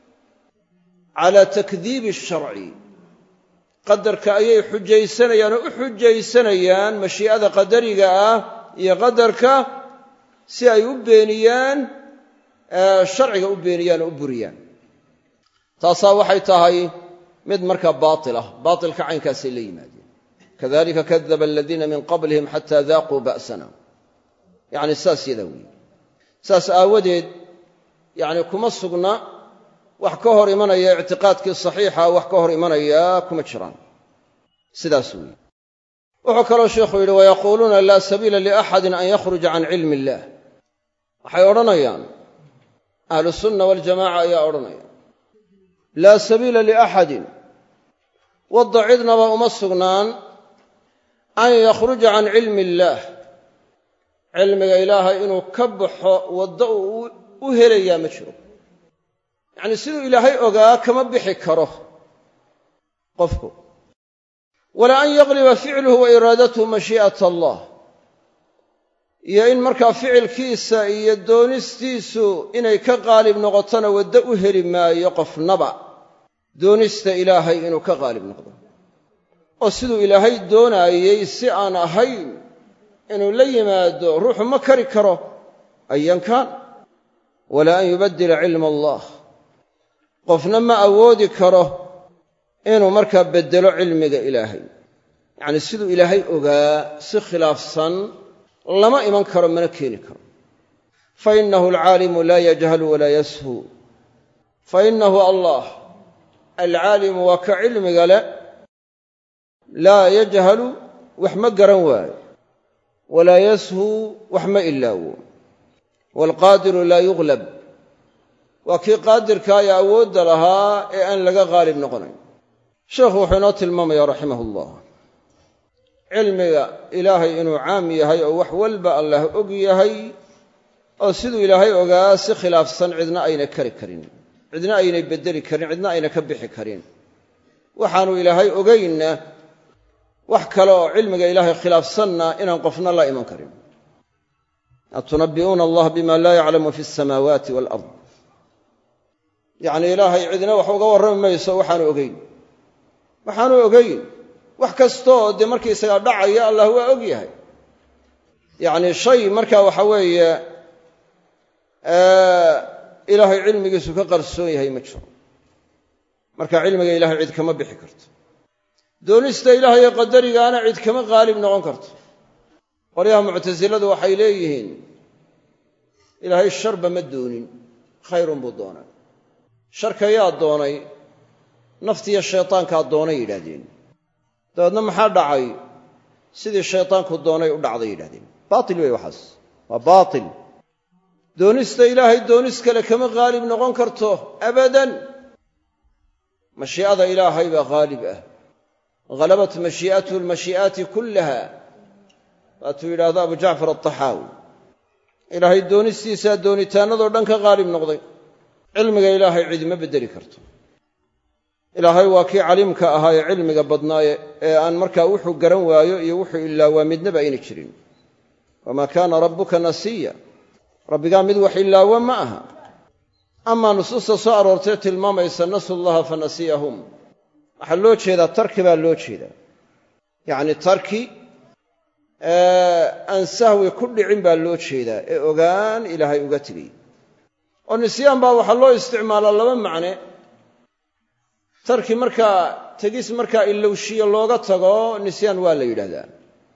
Speaker 1: calaa takdiibi asharci, qadarka ayay xujaysanayaan oo u xujaysanayaan mashii'ada qadariga ah iyo qadarka si ay u beeniyaan sharciga u beeniyaan oo u buriyaan. taasaa waxay tahay mid markaa baatil ah, baatilka caynkaasay la yimaadeen. kadalika kadaba aladiina min qablihim xataa daaquu ba'sana, yacni saas yadaa weeye. saas aawadeed yacni kuma sugna wax ka hor imanaya ictiqaadkii saxiixa, wax ka hor imanaya kuma jiraan. sidaas weeye. wuxuu kaloo sheikhu yidhi wayaquuluuna laa sabiila liaxadin an yakhruja can cilmi illah. waxay odhanayaan ahlu sunna waljamaaca ayaa odhanaya laa sabiila liaxadin, wadda cidnaba uma sugnaan an yakhruja can cilmi illaah, cilmiga ilaahay inuu ka baxo waddo uu u helayaa ma jiro. yacni siduu ilaahay ogaa kama bixi karo qofku. walaa an yaqliba ficluhu wa iraadatuhu mashii'ata allah, iyo in markaa ficilkiisa iyo doonistiisu inay ka qaalib noqotona waddo u heli maayo qofnaba doonista ilaahay inuu ka qaalib noqdo. oo siduu ilaahay doonaayey si aan ahayn inuu la yimaado ruuxu ma kari karo ayan kaan. walaa an yubaddila cilma allah, qofna ma awoodi karo inuu markaa beddelo cilmiga ilaahay. yacni siduu ilaahay ogaa si khilaafsan lama iman karo mana keeni karo fa innahu alcaalimu laa yajhalu walaa yashu fa innahu allah alcaalimu waa ka cilmiga le laa yajhalu wax ma garan waayo walaa yashu wax ma ilaawo waalqaadiru laa yuglab waa kii qaadirkaa ee awoodda lahaa ee aan laga qaalib noqonayn sheekhu wuxuu inoo tilmaamaya raximah ullah cilmiga ilaahay inuu caam yahay oo wax walba allah og yahay oo siduu ilaahay ogaa si khilaafsan cidna ayna kari karin cidna aynay beddeli karin cidna ayna ka bixi karin waxaanu ilaahay ogaynna wax kale oo cilmiga ilaahay khilaafsanna inaan qofna la iman karin atunabbi'uuna allah bima laa yaclamu fi alsamaawaati waalard yacni ilaahay cidna wax uga warrami mayso waxaanu ogayn waxaanu ogayn wax kastoo dee markiisaga dhacaya allah waa og yahay yacni shay markaa waxa weeye ilaahay cilmigiisu ka qarsoon yahay ma jiro marka cilmiga ilaahay cid kama bixi karto doonista ilaahay ee qadarigaana cid kama qaalib noqon karto qolyaha muctasiladu waxay leeyihiin ilaahay sharba ma doonin khayrun buu doonay sharka yaa doonay naftiiyo shaytaankaa doonay yidhahdeen dabeedna maxaa dhacay sidii shaytaanku doonay u dhacday yidhahdeen baatil wey waxaas waa baatil doonista ilaahay doonis kale kama qaalib noqon karto abadan mashii'ada ilaahay baa qaalib ah halabat mashii'atuhu almashii'aati kullaha waatuu yidhaahdo abu jacfar altaxaawi ilaahay doonistiisaa doonitaanadoo dhan ka qaalib noqday cilmiga ilaahay cidima beddeli karto ilaahay waa kii caliimka ahaa ee cilmiga badnaaye ee aan markaa wuxuu garan waayo iyo wuxuu ilaawaa midnaba ayna jirin wamaa kaana rabbuka nasiya rabbigaa mid wax ilaawa ma aha amaa nusuusta soo aroortee tilmaamaysa nasu llaha fa nasiyahum waxaa loo jeedaa tarki baa loo jeedaa yacni tarki aan sahwi ku dhicin baa loo jeedaa ee ogaan ilaahay uga tegay oo nisyaan baa waxaa loo isticmaalaa laba macne tarki markaa tegis markaa ilowshiye looga tago nisyaan waa la yidhahdaa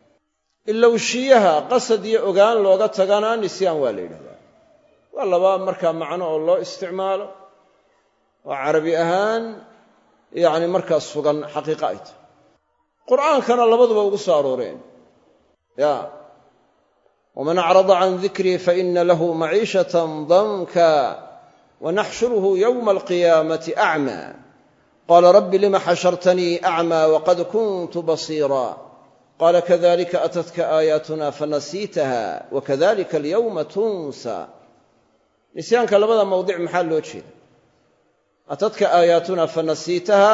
Speaker 1: ilowshiyaha qasad iyo ogaan looga tagana nisyaan waa la yidhahdaa waa laba markaa macno oo loo isticmaalo oo carabi ahaan yacni markaa sugan xaqiiqa ay tahay qur'aankana labaduba ugu soo arooreen ya waman acrada can dikrii faina lahu maciishatan danka wanaxshuruhu yowma alqiyaamati acmaa qaala rabbi lima xashartanii acmaa waqad kuntu basiira qaala kadalika atatka aayaatuna fanasiitaha wakadalika alyawma tunsa nisyaanka labada mawdic maxaa loo jeeda atadka aayaatuna fanasiitaha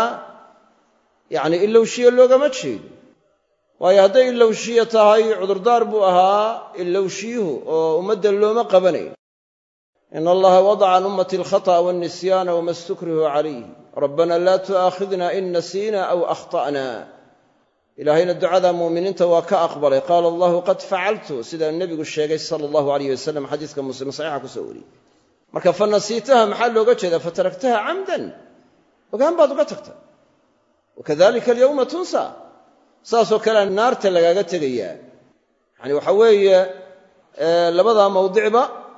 Speaker 1: yacni ilowshiye loogama jeedo waayo hadday ilowshiye tahay cudurdaar buu ahaa ilowshiyuhu oo ummadda looma qabanayn ina allaha wadaca can ummati alkhata'a walnisyaana wama stukrihu calayh rabbana laa tu'aakhidna in nasiina aw akhta'na ilaahayna ducada mu'miniinta waa ka aqbalay qaala allahu qad facaltu sida nebigu sheegay sala allahu alayh wasalam xadiiska muslim saxiixa ku soo wariyey marka fa nasiitaha maxaa looga jeedaa fataraktaha camdan ogaan baad uga tagta wakadalika alyawma tunsa saasoo kalea naarta lagaaga tegayaa yacani waxa weeye labadaa mawdicba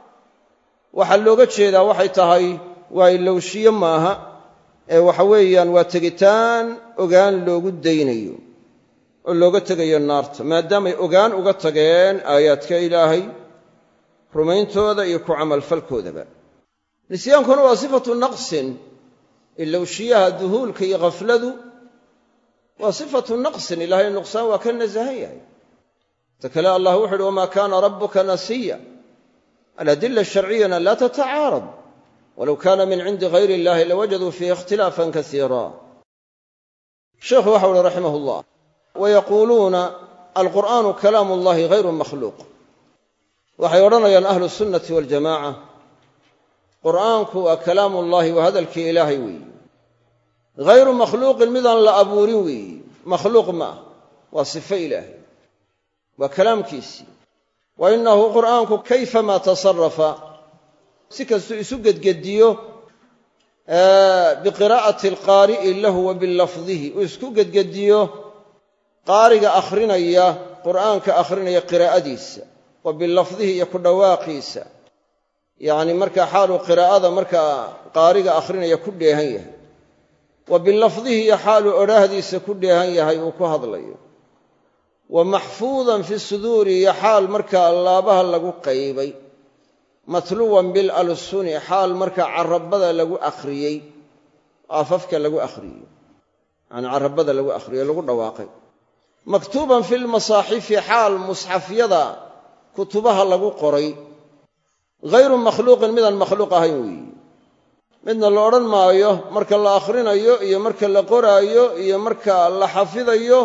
Speaker 1: waxaa looga jeedaa waxay tahay waa ilowshiye maaha ee waxa weeyaan waa tegitaan ogaan loogu daynayo oo looga tegayo naarta maadaamay ogaan uga tageen aayaadka ilaahay rumayntooda iyo ku camalfalkoodaba nisyaankuna waa sifatu naqsin ilowshiyaha duhuulka iyo khafladu waa sifatu naqsin ilaahay nuqsaan waa ka nasahan yahay ta kale allah wuxu uhi wamaa kaana rabbuka nasiya aladila sharciyana laa tatacaarad walow kaana min cindi gayri illahi lawajaduu fiihi ikhtilaafan kasiira sheekhu waxau uhi raximah llah wayaquuluuna alqur'aanu kalaamu llahi hayru makhluuq waxay odhanayaan ahlu sunnati waljamaca qur'aanku waa kalaamu llahi waa hadalkii ilaahay weeyi hayru makhluuqin midaan la abuurin weeyi makhluuq ma ah waa sifo ilaahay waa kalaamkiisii wa innahu qur'aanku kayfamaa tasarafa si kastuu isu gedgediyo biqiraa'ati alqaari'i lahu wa bilafdihi uu isku gedgediyo qaariga akhrinaya qur'aanka akhrinaya qiraa'adiisa wa bilafdihi iyo ku dhawaaqiisa yacni markaa xaaluu qiraa'ada markaa qaariga akhrinaya ku dheehan yahay wa bilafdihi iyo xaaluu odhaahdiisa ku dheehan yahay uu ku hadlayo wa maxfuudan fi suduuri iyo xaal markaa laabaha lagu qaybay matluwan bilalsuni xaal markaa carabada lagu akhriyey afafka lagu akhriyey yani carabada lagu akhriyey lagu dhawaaqay maktuuban fi lmasaaxifi xaal musxafyada kutubaha lagu qoray hayru makhluuqin midaan makhluuq ahayn weeye midna la odhan maayo marka la akhrinayo iyo marka la qoraayo iyo marka la xafidayo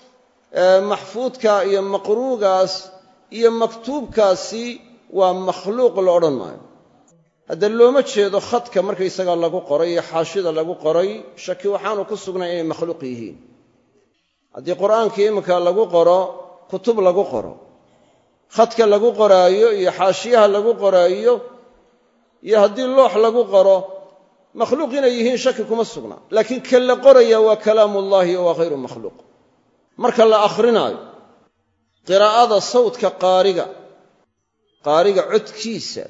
Speaker 1: maxfuudka iyo maqruugaas iyo maktuubkaasi waa makhluuq la odhan maayo hadda looma jeedo khadka markaysaga lagu qoray iyo xaashida lagu qoray shaki waxaanu ku sugnay inay makhluuq yihiin haddii qur'aankii iminka lagu qoro kutub lagu qoro khadka lagu qoraayo iyo xaashiyaha lagu qoraayo iyo haddii loox lagu qoro makhluuq inay yihiin shaki kuma sugna laakiin ka la qoraya waa kalaamullaahi waa hayru makhluuq marka la akhrinaayo qiraa'ada sawdka qaariga qaariga codkiisa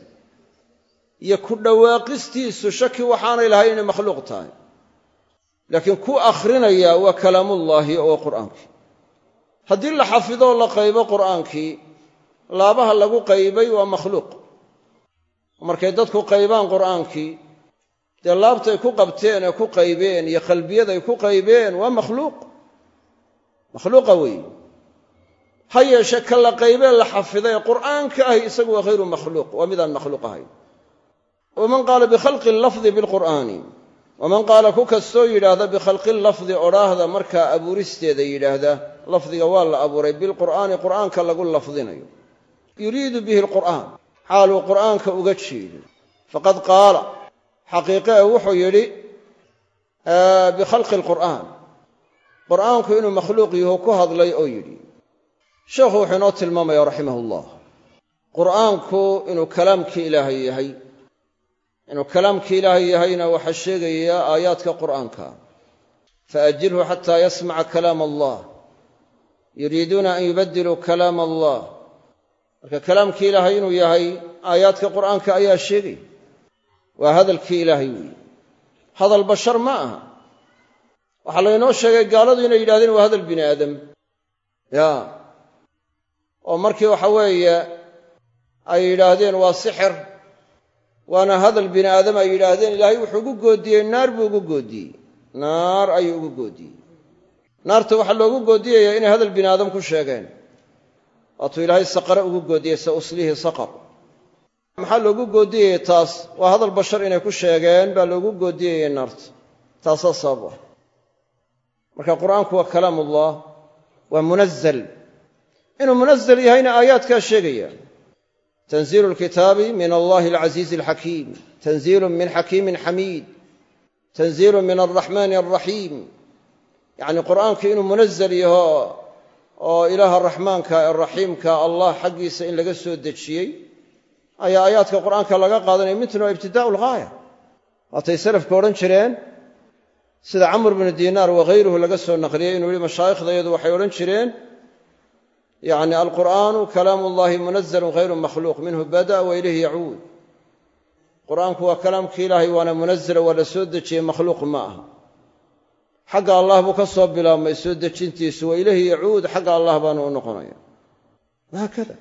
Speaker 1: iyo ku dhawaaqistiisu shaki waxaanay lahayn inay makhluuq tahay laakiin ku akhrinaya waa kalaamullaahi oo qur'aankii haddii la xafidoo la qaybo qur'aankii laabaha lagu qaybay waa makhluuq markay dadku qaybaan qur'aankii dee laabtay ku qabteen ee ku qaybeen iyo qalbiyaday ku qaybeen waa makhluuq makhluuqa weeye ha yeeshe ka la qaybee la xafiday qur'aanka ahi isagu waa hayru makhluuq waa midaan makhluuq ahayn waman qaala bikhalqi lafdi bilqur'aani waman qaala ku kastoo yidhaahda bikhalqi lafdi odhaahda markaa abuuristeeda yidhaahda lafdiga waa la abuuray bilqur'aani qur'aanka lagu lafdinayo yuriidu bihi alqur'aan xaaluu qur'aanka uga jeedo faqad qaala xaqiiqe e wuxuu yidhi bikhalqi alqur'aan qur'aanku inuu makhluuq yaho ku hadlay oo yidhi sheekhu wuxuu inoo tilmaamaya raximahullah qur'aanku inuu kalaamkii ilaahay yahay inuu kalaamkii ilaahay yahayna waxaa sheegaya aayaadka qur'aanka faajilhu xataa yasmaca kalaam allah yuriiduuna an yubadiluu kalaam allah marka kalaamkii ilaahay inuu yahay aayaadka qur'aanka ayaa sheegay waa hadalkii ilaahay weeye hadal bashar ma aha waxaa laynoo sheegay gaaladu inay yidhahdeen waa hadal bini aadam ya oo markii waxa weeye ay yidhaahdeen waa sixir waana hadal bini aadam ay yidhaahdeen ilaahay wuxuu ugu goodiyey naar buu ugu goodiyey naar ayuu ugu goodiyey naarta waxaa loogu goodiyayaa inay hadal bini aadam ku sheegeen waatuu ilaahay saqare ugu goodiyey sa uslihi saqar maxaa loogu goodiyayey taas waa hadal bashar inay ku sheegeen baa loogu goodiyayey naarta taasaa sabab ah marka qur'aanku waa kalaamullah waa munazal inuu munazal yahayna aayaadkaa sheegaya tanziilu lkitaabi min allahi alcasiizi alxakiim tanziilu min xakiimin xamiid tanziilu min alraxmaani alraxiim yacni qur'aanku inuu munazal yaho oo ilaaha raxmaanka ee raxiimka allah xaggiisa in laga soo dejiyey ayaa aayaadka qur'aanka laga qaadanaya mitna waa ibtidaa'u lghaaya waatay salafku odhan jireen sida camr bnu diinaar waghayruhu laga soo naqliyey inuu yihi mashaaikhdayadu waxay odhan jireen yacni alqur'aanu kalaamu ullahi munazalun hayru makhluuq minhu bada'a wa ilayhi yacuud qur'aanku waa kalaamkii ilaahay waana munazala waa la soo dejiyey makhluuq ma aha xagga allah buu ka soo bilaabmay soo dejintiisu wa ilayhi yacuud xagga allah baanu u noqonaya wahaakada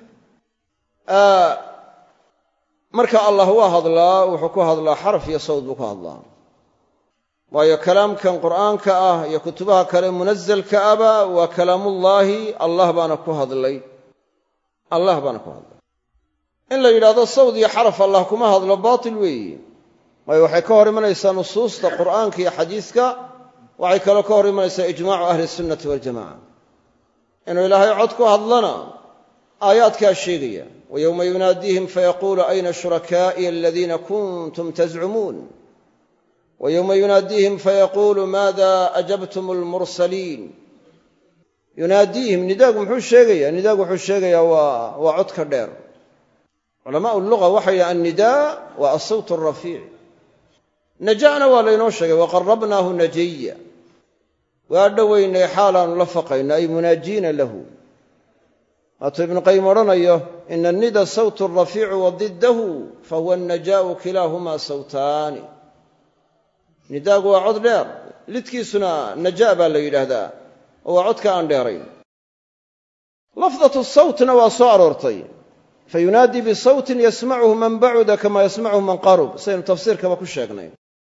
Speaker 1: marka allah waa hadlaa wuxuu ku hadlaa xaraf iyo sawd buu ku hadlaa waayo kalaamkan qur'aanka ah iyo kutubaha kale munazalka aba waa kalaamullaahi allah baana ku hadlay allah baana ku hadlay in la yidhaahdo sawd iyo xaraf allah kuma hadlo baatil weeye waayo waxay ka hor imanaysaa nusuusta qur'aanka iyo xadiiska waxay kaloo ka hor imanaysaa ijmaacu ahli sunnati waljamaca inuu ilaahay cod ku hadlana aayaadkaa sheegaya wa yowma yunaadiihim fayaquulu ayna shurakaa'iya aladiina kuntum tazcumuun wa yowma yunaadiihim fayaquulu maada ajabtum almursaliin yunaadiihim nidaagu muxuu sheegayaa nidaagu wuxuu sheegayaa waa waa codka dheer culamaau luga waxay yidhaha annidaa waa asawt alrafiic naja'na waa laynoo sheegay waqarabnaahu najiya waa dhowaynay xaalaannu la faqayno ay munaajiina lahu waatuu ibnu qayim odhanayo ina annida sawtu rafiicu wa diddahu fahuwa annajaa'u kilaahumaa sawtaani nidaagu waa cod dheer lidkiisuna najaa baa la yidhaahdaa oo waa codka aan dheerayn lafdatu sawtna waa soo aroortay fayunaadii bisawtin yasmacuhu man bacuda kama yasmacuhu man qarub saynu tafsiirkaba ku sheegnay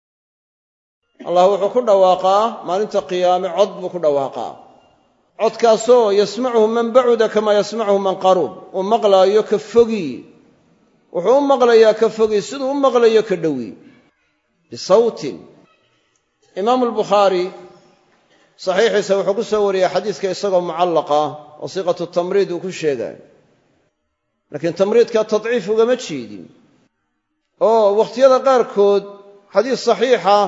Speaker 1: allah wuxuu ku dhawaaqaa maalinta qiyaame cod buu ku dhawaaqaa codkaasoo yasmacuhu man bacuda kama yasmacuhu man qarub uu maqlaayo ka fogii wuxuu u maqlayaa ka fogii siduu u maqlayo ka dhowii bisawtin imaamu albukhaari saxiixiisa wuxuu ku soo wariyey xadiiska isagoo mucallaqa oo siiqatu tamriid uu ku sheegay laakiin tamriidka tadciif ugama jeedin oo wakhtiyada qaarkood xadiis saxiixa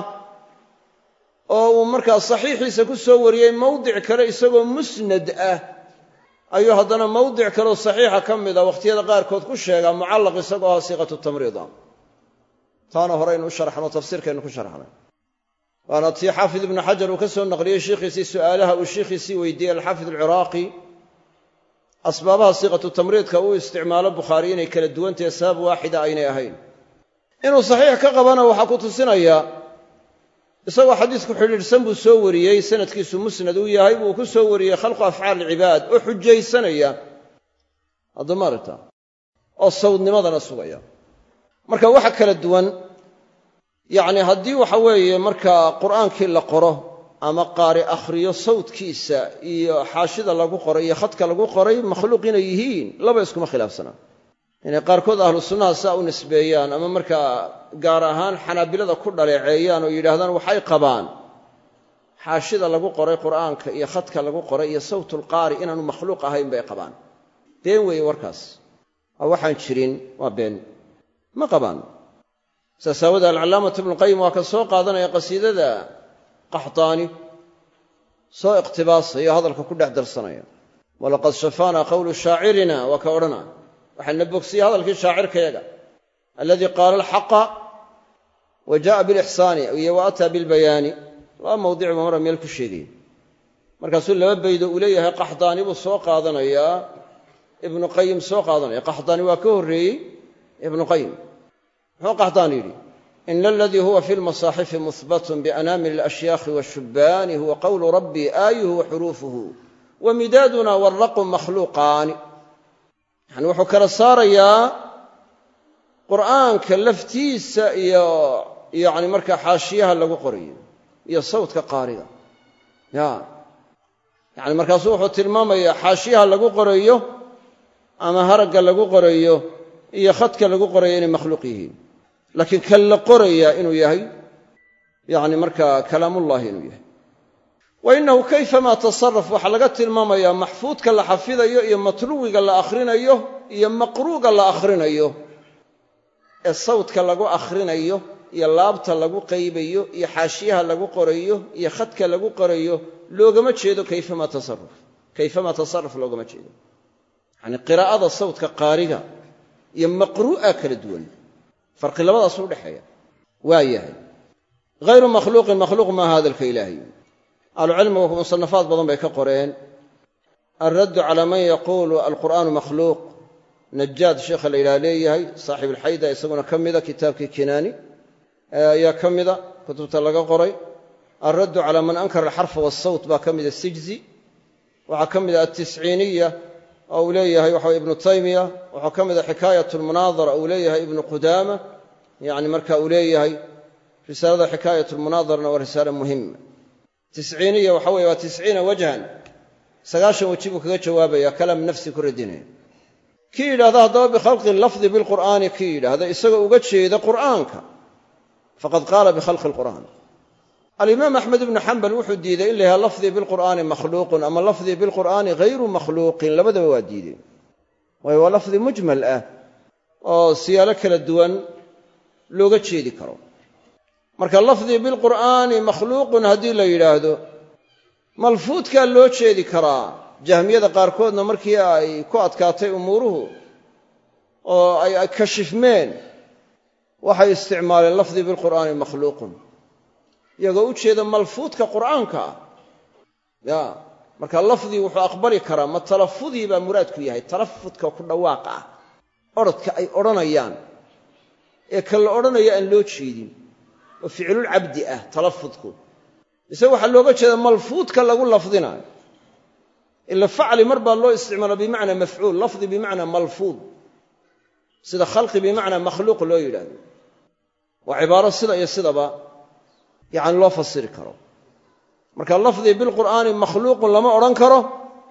Speaker 1: oo uu markaa saxiixiisa ku soo wariyey mawdic kale isagoo musnad ah ayuu haddana mawdic kaleoo saxiixa ka mida wakhtiyada qaarkood ku sheegaa mucallaq isagoo ah siiqatu tamriida taana horeynu u sharxno tafsiirkaynu ku sharxnay waana tii xaafid ibnu xajar uu ka soo naqliyey shiikhiisii su'aalaha uu shiikhiisii weydiiyey alxaafid alciraaqi asbaabaha siiqatu tamriidka uu isticmaalo bukhaari inay kala duwantahe sabab waaxida aynay ahayn inuu saxiix ka qabana waxaa ku tusinaya isagoo xadiisku xidhiidhsan buu soo wariyey sanadkiisu musnad uu yahay buu ku soo wariyey khalqu afcaal alcibaad oo xujaysanaya addomaarta oo sawdnimadana sugaya marka waxa kala duwan yacni haddii waxa weeye markaa qur'aankii la qoro ama qaari akhriyo sawdkiisa iyo xaashida lagu qoray iyo khadka lagu qoray makhluuq inay yihiin laba iskuma khilaafsanaa inay qaarkood ahlu sunnaha saa u nisbeeyaan ama markaa gaar ahaan xanaabilada ku dhaleeceeyaan oo yidhaahdaan waxay qabaan xaashida lagu qoray qur'aanka iyo khadka lagu qoray iyo sawtulqaari inaanu makhluuq ahayn bay qabaan been weeye warkaas waa waxaan jirin waa been ma qabaan saas aawadee alcallaamatu ibnuqayim waa ka soo qaadanaya qasiidada qaxdaani soo iqtibaasaya hadalka ku dhex darsanaya walaqad shafaana qawlu shaacirina waa ka odhana waxaana bogsiyey hadalkii shaacirkayaga alladii qaala alxaqa wa jaa'a bilixsaani iyo wa ataa bilbayaani laba mawdic buu mara meel ku sheegaya markaasuu laba baydo uu leeyahay qaxdaani buu soo qaadanayaa ibnu qayim soo qaadanaya qaxdaani waa ka horreeyey ibnu qayim muxuu qaxdaani yidhi ina aladii huwa fi lmasaaxifi muhbatun bianaamil alashyaakhi waashubbaani huwa qowlu rabbii aayuhu wa xuruufuhu wa midaaduna waraqu makhluuqaani yani wuxuu kala saarayaa qur'aanka laftiisa iyo yani markaa xaashiyaha lagu qorayo iyo sawdka qaariga ya yani markaasuu wuxuu tilmaamayaa xaashiyaha lagu qorayo ama haragga lagu qorayo iyo khadka lagu qorayo inay makhluuq yihiin laakiin kan la qorayaa inuu yahay yani markaa kalaamullahi inuu yahay wa innahu kayfamaa tasaraf waxaa laga tilmaamayaa maxfuudka la xafidayo iyo matluwiga la akhrinayo iyo maqruuga la akhrinayo ee sawdka lagu akhrinayo iyo laabta lagu qaybayo iyo xaashiyaha lagu qorayo iyo khadka lagu qorayo loogama jeedo kayfamaa tasaruf kayfamaa tasaruf loogama jeedo yacni qiraa'ada sawdka qaariga iyo maqruu'a kala duwan farqi labadaasuu udhexeeya waa yahay hayru makhluuqin makhluuq maaha hadalka ilaahay ahlucilmigu musanafaad badan bay ka qoreen alraddu calaa man yaquulu alqur'aanu makhluuq najaad sheekha la yidhaha leeyahay saaxib alxayda isaguna ka mida kitaabkii kinaani ayaa ka mida kutubta laga qoray alraddu calaa man ankara alxarfa waasawt baa ka mida sijzi waxaa ka mida altisciiniya oo uu leeyahay waxa ibnu taymiya waxaa ka mida xikaayat lmunaadara uu leeyahay ibnu qudaama yani marka uu leeyahay risaalada xikaayat lmunaadarana waa risaale muhima tisciiniya waxa weye waa tisciina wajhan sagaashan weji buu kaga jawaabaya kalaam nafsi ku radinaya kii yidhahda haddaba bikhalqi lafdi bilqur'aani kii yidhaahda isagoo uga jeeda qur'aanka faqad qaala bikhalqi lqur'aan alimaam axmed ibnu xambal wuxuu diiday in la yahaa lafdii bilqur'aani makhluuqun ama lafdii bilqur'aani hayru makhluuqin labadaba waa diideen waayo waa lafdi mujmal ah oo siyaalo kala duwan looga jeedi karo marka lafdii bilqur'aani makhluuqun haddii la yidhaahdo malfuudkaa loo jeedi karaa jahmiyada qaarkoodna markii ay ku adkaatay umuuruhu oo ay kashifmeen waxay isticmaaleen lafdii bilqur'aani makhluuqun iyagoo u jeeda malfuudka qur'aanka ah ya marka lafdii wuxuu aqbali karaa ma talaffudii baa muraadku yahay talaffudka ku dhawaaqa ah orodka ay odhanayaan ee kan la odhanayo aan loo jeedin oo ficilul cabdi ah talaffudku mise waxaa looga jeeda malfuudka lagu lafdinayo ila facli mar baa loo isticmaalo bimacnaa mafcuul lafdi bimacnaa malfuud sida khalqi bimacnaa makhluuq loo yidhaahdo waa cibaaro sida iyo sidaba yacni loo fasiri karo marka lafdii bilqur'aani makhluuqun lama odhan karo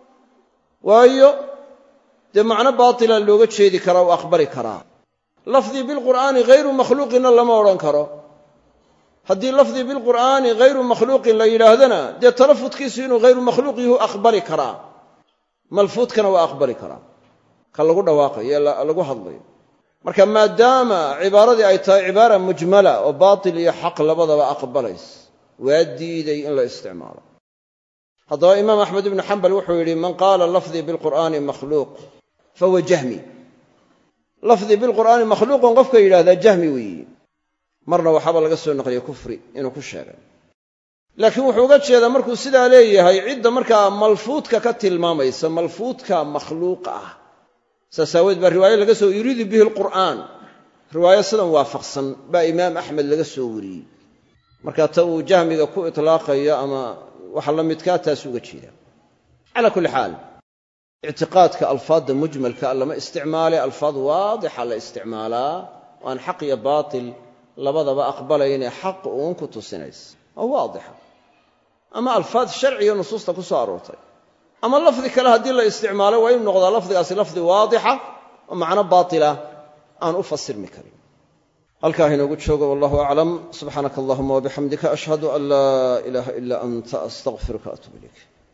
Speaker 1: waayo dee macno baatila looga jeedi karaa u aqbali karaa lafdii bilqur'aani hayru makhluuqinna lama odhan karo haddii lafdii bilqur'aani hayru makhluuqin la yidhaahdana dee talaffudkiisu inuu hayru makhluuq yuhu aqbali karaa malfuudkana waa aqbali karaa ka lagu dhawaaqayo ee lagu hadlayo marka maadaama cibaaradii ay tahay cibaara mujmala oo baatil iyo xaq labadaba aqbalays waa diiday in la isticmaalo haddaba imaam axmed ibnu xambal wuxuu yidhi man qaala lafdii bilqur'aani makhluuq fahuwa jahmi lafdii bilqur'aani makhluuqan qofka yidhahdaa jahmi weeyi marna waxaaba laga soo naqliya kufri inuu ku sheegay laakiin wuxuu uga jeedaa markuu sidaa leeyahay cidda markaa malfuudka ka tilmaamaysa malfuudka makhluuqa ah saas aaweed baa riwaayo laga soo yuriidu bihi alqur'aan riwaayo sidan waafaqsan baa imaam axmed laga soo wariyey markaa ta uu jahmiga ku itlaaqayo ama waxa la midkaa taas uga jeeda calaa kulli xaal ictiqaadka alfaadda mujmalka lama isticmaale alfaad waadixa la isticmaalaa oo aan xaq iyo baatil labadaba aqbalayne xaq uun ku tusinaysa oo waadixa ama alfaad sharciga nusuusta ku soo aroortay ama lafdi kale haddii la isticmaalo waa inuu noqdaa lafdigaasi lafdi waadixa oo macno baatila aan u fasirmi karin halkaa inoogu joogo wallahu aclam subxaanaka allahuma wabixamdika ashhadu an laa ilaaha ilaa anta astaqfiruka atuub ilayk